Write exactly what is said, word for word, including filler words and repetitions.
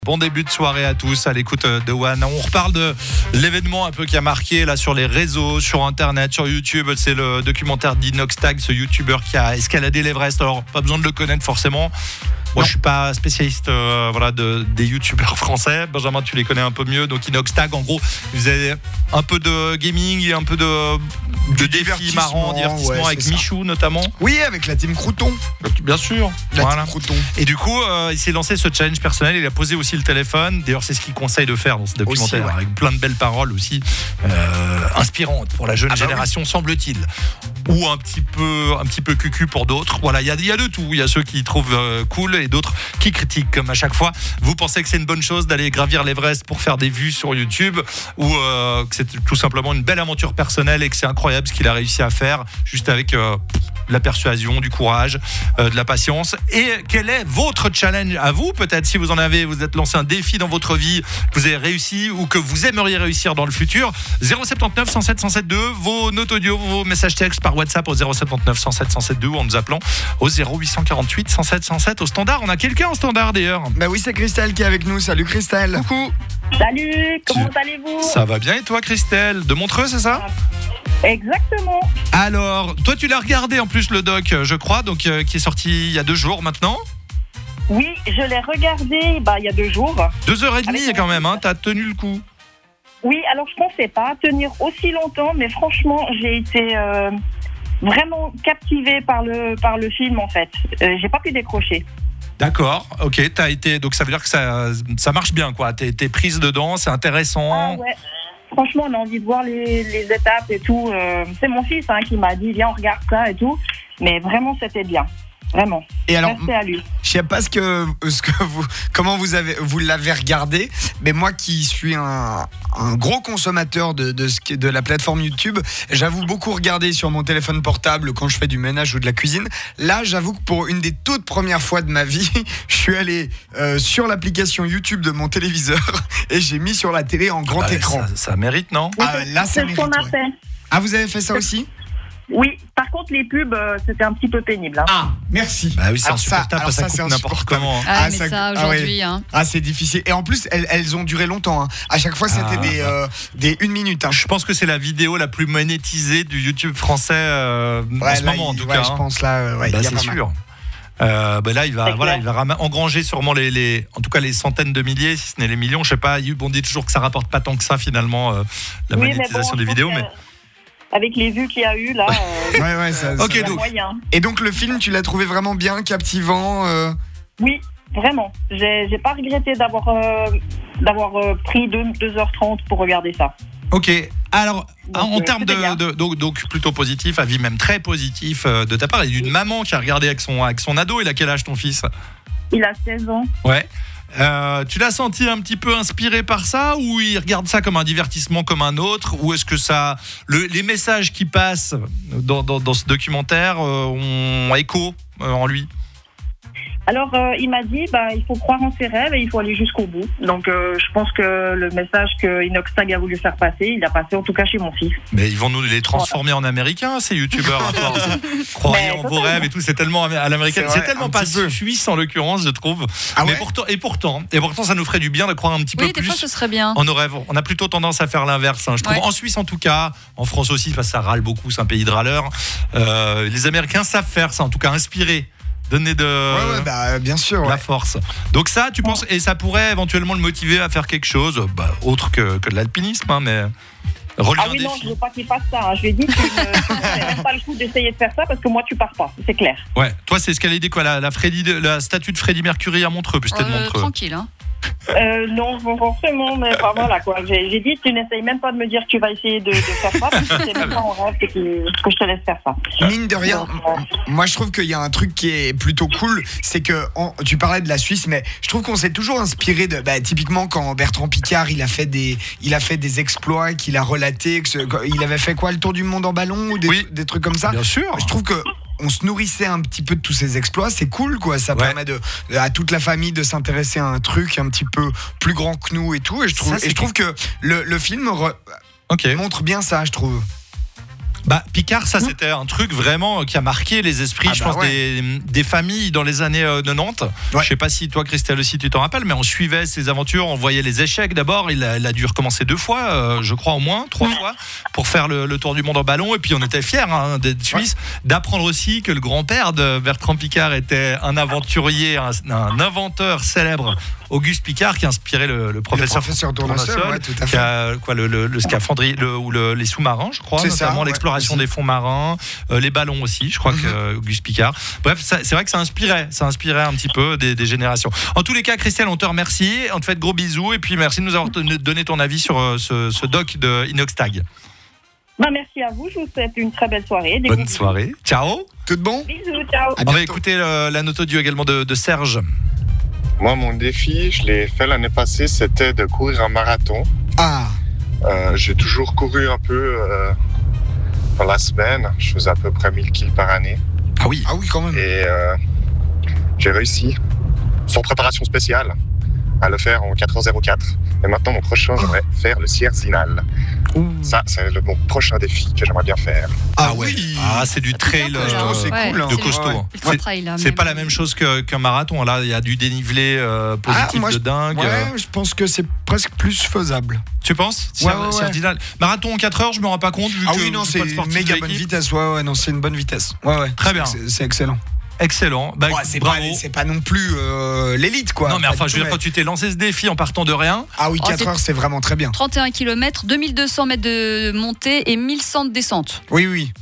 Bon début de soirée à tous à l'écoute de One. On reparle de l'événement un peu qui a marqué là sur les réseaux, sur internet, sur YouTube. C'est le documentaire d'Inoxtag, ce youtubeur qui a escaladé l'Everest. Alors pas besoin de le connaître forcément. Moi, non. Je suis pas spécialiste euh, voilà, de, des youtubeurs français. Benjamin, tu les connais un peu mieux. Donc Inoxtag, en gros, il faisait un peu de gaming et un peu de, de défis marrants, divertissement, ouais, avec Michou notamment. Oui, avec la team Crouton. Bien sûr. La voilà. team Crouton. Et du coup, euh, il s'est lancé ce challenge personnel. Il a posé aussi le téléphone. D'ailleurs, c'est ce qu'il conseille de faire dans ce documentaire, aussi, ouais. Avec plein de belles paroles aussi, euh, inspirantes pour la jeune ah bah génération, oui. semble-t-il. Ou un petit peu, un petit peu cucu pour d'autres. Voilà, il y a, y a de tout. Il y a ceux qui trouvent euh, cool et d'autres qui critiquent, comme à chaque fois. Vous pensez que c'est une bonne chose d'aller gravir l'Everest pour faire des vues sur YouTube, ou euh, que c'est tout simplement une belle aventure personnelle et que c'est incroyable ce qu'il a réussi à faire, juste avec euh, de la persuasion, du courage, euh, de la patience. Et quel est votre challenge à vous? Peut-être si vous en avez, vous êtes lancé un défi dans votre vie, que vous avez réussi ou que vous aimeriez réussir dans le futur. zéro sept neuf cent sept cent sept deux, vos notes audio, vos messages textes par WhatsApp au zéro sept neuf cent sept cent sept deux ou en nous appelant au zéro huit cent quarante-huit cent sept cent sept au standard. On a quelqu'un en standard d'ailleurs. Bah oui, c'est Christelle qui est avec nous. Salut Christelle. Coucou. Salut, comment tu... allez-vous? Ça va bien et toi Christelle? De Montreux, c'est ça? Exactement. Alors, toi tu l'as regardé en plus le doc, je crois, donc euh, qui est sorti il y a deux jours maintenant. Oui, je l'ai regardé bah, il y a deux jours. Deux heures et demie quand même, hein, t'as tenu le coup. Oui, alors je pensais pas tenir aussi longtemps, mais franchement, j'ai été euh, vraiment captivée par le, par le film en fait. Euh, j'ai pas pu décrocher. D'accord, ok, t'as été, donc ça veut dire que ça, ça marche bien quoi, t'es, t'es prise dedans, c'est intéressant. Ah ouais, franchement on a envie de voir les, les étapes et tout. Euh, c'est mon fils hein, qui m'a dit viens on regarde ça et tout, mais vraiment c'était bien. Vraiment. Et alors, à lui. Je sais pas ce que, ce que vous, comment vous avez, vous l'avez regardé, mais moi qui suis un, un gros consommateur de, de, ce, de la plateforme YouTube, j'avoue beaucoup regarder sur mon téléphone portable quand je fais du ménage ou de la cuisine. Là, j'avoue que pour une des toutes premières fois de ma vie, je suis allé euh, sur l'application YouTube de mon téléviseur et j'ai mis sur la télé en grand ah bah, écran. Ça, ça mérite, non? Oui, Ah, là, ça c'est mérite. Ce qu'on a ouais. fait. Ah, vous avez fait ça aussi? Oui, par contre les pubs euh, c'était un petit peu pénible hein. Ah, merci. Bah oui, c'est alors insupportable, ça, ça, ça coupe n'importe comment. Ah, ah mais ça, ça aujourd'hui ah, ouais. hein. Ah, c'est difficile. Et en plus elles, elles ont duré longtemps hein. À chaque fois c'était ah, des, euh, des une minute hein. Je pense que c'est la vidéo la plus monétisée du YouTube français euh, ouais, en ce là, moment en il, tout ouais, cas. Je pense là, euh, ouais, bah, il y a c'est pas sûr. Euh, bah là il va voilà il va ram- engranger sûrement les, les en tout cas les centaines de milliers si ce n'est les millions. Je sais pas. On dit toujours que ça rapporte pas tant que ça finalement euh, la oui, monétisation bon, des vidéos, mais avec les vues qu'il y a eu là. Euh, ouais, ouais, ça, okay, ça donc. Moyen. Et donc le film, tu l'as trouvé vraiment bien, captivant euh... Oui, vraiment. J'ai, j'ai pas regretté d'avoir, euh, d'avoir euh, pris deux heures trente pour regarder ça. Ok. Alors, donc, en euh, termes de, de donc, donc plutôt positif, avis même très positif euh, de ta part, il y a une oui. maman qui a regardé avec son avec son ado. Il a quel âge ton fils? Il a seize ans. Ouais. Euh, tu l'as senti un petit peu inspiré par ça, ou il regarde ça comme un divertissement comme un autre, ou est-ce que ça, le, les messages qui passent dans, dans, dans ce documentaire euh, ont écho euh, en lui? Alors, euh, il m'a dit, bah, il faut croire en ses rêves et il faut aller jusqu'au bout. Donc, euh, je pense que le message que Inoxtag a voulu faire passer, il a passé en tout cas chez mon fils. Mais ils vont nous les transformer voilà. en américains, ces youtubeurs, à force. Croyez en vos rêves et tout, c'est tellement à l'américaine. C'est, c'est tellement pas suisse en l'occurrence, je trouve. Ah ouais. Mais pourtant, et pourtant, et pourtant, ça nous ferait du bien de croire un petit oui, peu plus. Oui, des fois, ce serait bien. En nos rêves. On a plutôt tendance à faire l'inverse, hein, je trouve. Ouais. En Suisse, en tout cas, en France aussi, parce que ça râle beaucoup, c'est un pays de râleurs. Euh, les Américains savent faire ça, en tout cas, inspirer. Donner de, ouais, ouais, bah, bien sûr, de la ouais. force. Donc ça, tu penses, et ça pourrait éventuellement le motiver à faire quelque chose, bah, autre que, que de l'alpinisme, hein, mais relever ah oui, un non, défi. Je veux pas qu'il fasse ça. Hein. Je lui ai dit que c'est même pas le coup d'essayer de faire ça parce que moi, tu pars pas, c'est clair. Ouais, toi, c'est ce qu'elle a dit, quoi, la, la, Freddy, la statue de Freddie Mercury à Montreux, puisque euh, de Montreux. Tranquille, hein. Euh, non, forcément, mais enfin, voilà quoi. J'ai, j'ai dit, tu n'essayes même pas de me dire que tu vas essayer de, de faire ça, parce que c'est même pas en rêve que, que je te laisse faire ça. Mine de rien, Donc, euh... moi je trouve qu'il y a un truc qui est plutôt cool, c'est que on, tu parlais de la Suisse, mais je trouve qu'on s'est toujours inspiré de, bah, typiquement quand Bertrand Piccard, il a fait des, il a fait des exploits, qu'il a relaté, que ce, il avait fait quoi, le tour du monde en ballon ou des, oui. des trucs comme ça. Bien sûr. Je trouve que on se nourrissait un petit peu de tous ces exploits, c'est cool quoi, ça ouais. permet de, à toute la famille de s'intéresser à un truc un petit peu plus grand que nous et tout, et je trouve, ça, et je trouve que le, le film re, okay. montre bien ça, je trouve. Bah, Picard, ça c'était un truc vraiment qui a marqué les esprits, Ah je bah pense, ouais. des, des familles dans les années euh, quatre-vingt-dix. Ouais. Je sais pas si toi, Christelle, aussi tu t'en rappelles, mais on suivait ses aventures, on voyait les échecs d'abord. Il a, il a dû recommencer deux fois, euh, je crois au moins, trois fois, pour faire le, le tour du monde en ballon. Et puis on était fiers hein, d'être suisses, d'apprendre aussi que le grand-père de Bertrand Piccard était un aventurier, un, un inventeur célèbre, Auguste Piccard, qui a inspiré le, le professeur, Le professeur Tournesol, ouais, tout à qui fait. a quoi, le, le, le scaphandrier le, ou le, les sous-marins, je crois, C'est ça, notamment ouais, l'exploration aussi. des fonds marins, euh, les ballons aussi, je crois Mhm. que euh, Auguste Piccard. Bref, ça, c'est vrai que ça inspirait, ça inspirait un petit peu des, des générations. En tous les cas, Christelle, on te remercie, on te fait de gros bisous et puis merci de nous avoir t- donné ton avis sur euh, ce, ce doc de Inoxtag. Bah, merci à vous, je vous souhaite une très belle soirée. Des Bonne gros soirée, ciao. Tout de bon? Bisous, ciao. À On va bientôt. écouter euh, la note audio également de, de Serge. Moi, mon défi, je l'ai fait l'année passée, c'était de courir un marathon. Ah, Euh, j'ai toujours couru un peu euh, dans la semaine. Je faisais à peu près mille kills par année. Ah oui. ah oui, quand même. Et euh, j'ai réussi, sans préparation spéciale, à le faire en quatre heures zéro quatre. Et maintenant, mon prochain, j'aimerais faire le Sierzinal. Ouh. Ça, c'est le, mon prochain défi que j'aimerais bien faire. Ah ouais. oui. Ah, c'est du trail. costaud, euh, c'est Ouais, cool, hein. de c'est costaud. Ouais. hein. ultra C'est- trail, là, C'est même. pas la même chose que- qu'un marathon. Là, il y a du dénivelé euh, positif Ah, moi, de je- dingue. Ouais, je pense que c'est presque plus faisable. Tu penses Ouais, ouais, ouais. Sierzinal. Marathon en quatre heures, je me rends pas compte. Vu Ah que oui, non, j'ai c'est pas de une sportif méga de bonne l'équipe. vitesse. Ouais, ouais, non, c'est une bonne vitesse. Ouais, ouais. Très C'est- bien. C'est c'est excellent. Excellent. Bah, Ouais, c'est pas, bravo. c'est pas non plus euh, l'élite, quoi. Non, mais Pas enfin, du je veux tout, dire, quand tu t'es lancé ce défi en partant de rien, Ah oui, Oh, quatre c'est- heures, c'est vraiment très bien. trente et un kilomètres, deux mille deux cents mètres de montée et mille cent de descente. Oui, oui.